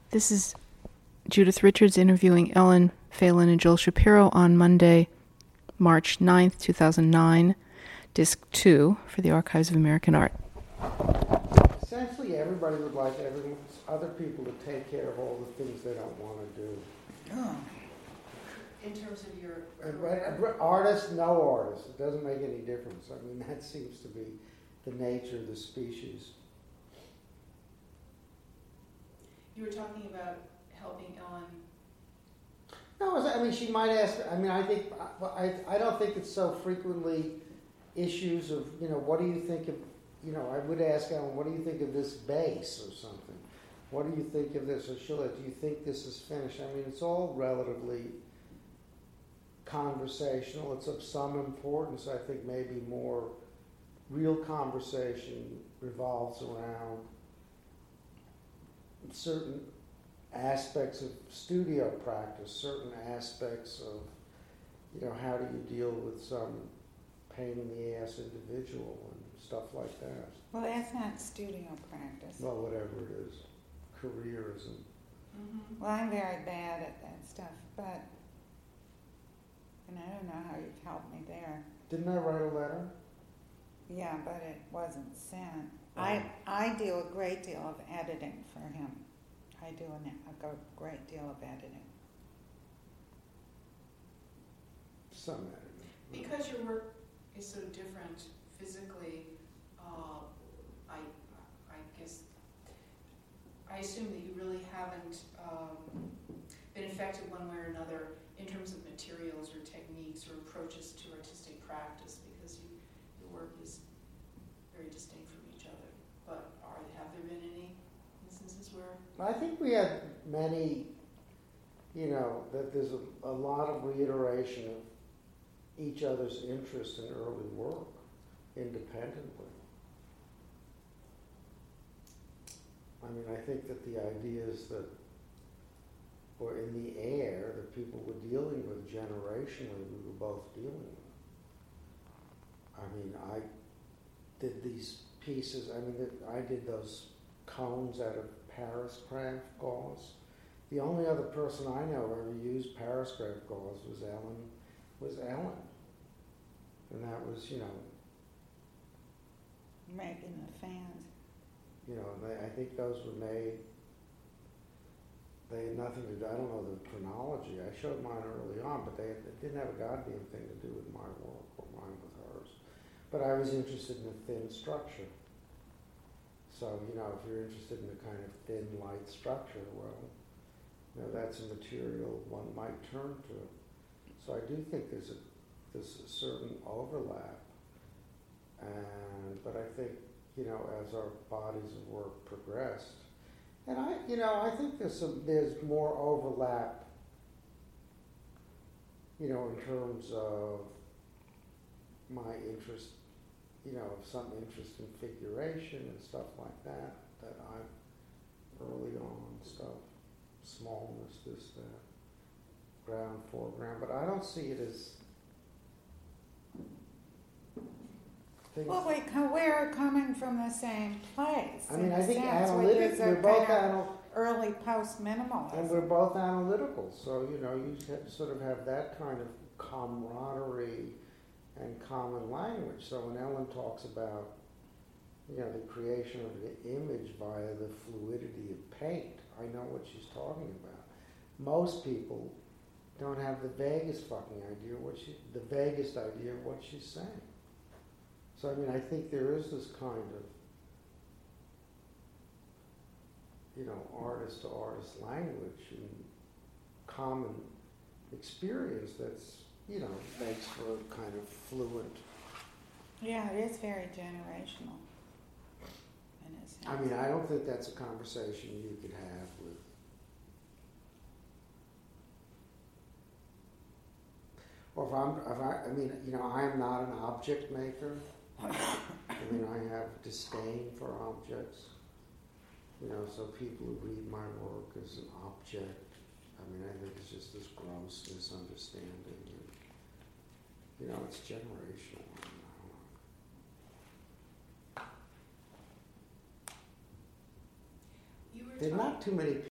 This is Judith Richards interviewing Ellen Phelan and Joel Shapiro on Monday, March 9th, 2009, Disc 2 for the Archives of American Art. Essentially, everybody would like other people to take care of all the things they don't want to do. Oh. In terms of your Artist, no artist. It doesn't make any difference. I mean, that seems to be the nature of the species. You were talking about helping Ellen. No, I mean, she might ask. I mean, I don't think it's so frequently issues of, what do you think of, I would ask Ellen, what do you think of this bass or something? What do you think of this? Or she'll, do you think this is finished? I mean, it's all relatively conversational. It's of some importance. I think maybe more real conversation revolves around certain aspects of studio practice, certain aspects of, how do you deal with some pain in the ass individual and stuff like that. Well, that's not studio practice. Well, whatever it is, careerism. Mm-hmm. Well, I'm very bad at that stuff, and I don't know how you've helped me there. Didn't I write a letter? Yeah, but it wasn't sent. Oh. I do a great deal of editing for him. I do a great deal of editing. Some editing. Because your work is so different physically, I assume that you really haven't been affected one way or another in terms of materials or techniques or approaches to artistic practice, because your work is very distinct from each other. But have there been any instances where? I think we had many, that there's a lot of reiteration of each other's interest in early work independently. I mean, I think that the ideas that were in the air that people were dealing with generationally, we were both dealing with. I mean, I did these pieces, I did those cones out of Paris craft gauze. The only other person I know who ever used Paris craft gauze was Ellen. And that was, Making the fans. I think those were made, they had nothing to do, I don't know the chronology. I showed mine early on, but it didn't have a goddamn thing to do with my work or mine with hers. But I was interested in a thin structure. So, if you're interested in a kind of thin, light structure, well, that's a material one might turn to. So I do think there's a certain overlap. But I think, as our bodies of work progressed, and I think there's more overlap, in terms of my interest, of some interest in figuration and stuff like that I've early on stuff, smallness, this, that, ground, foreground, but I don't see it as things. Well, we're coming from the same place. I mean, I think we're both early post-minimalism. And we're both analytical, so, you sort of have that kind of camaraderie and common language. So when Ellen talks about, the creation of the image via the fluidity of paint, I know what she's talking about. Most people don't have the vaguest fucking idea of what she's saying. So, I think there is this kind of, artist to artist language and common experience that's, makes for a kind of fluent. Yeah, it is very generational. I don't think that's a conversation you could have with. Or I am not an object maker. I have disdain for objects. So people who read my work as an object, I think it's just this gross misunderstanding. It's generational. There are not too many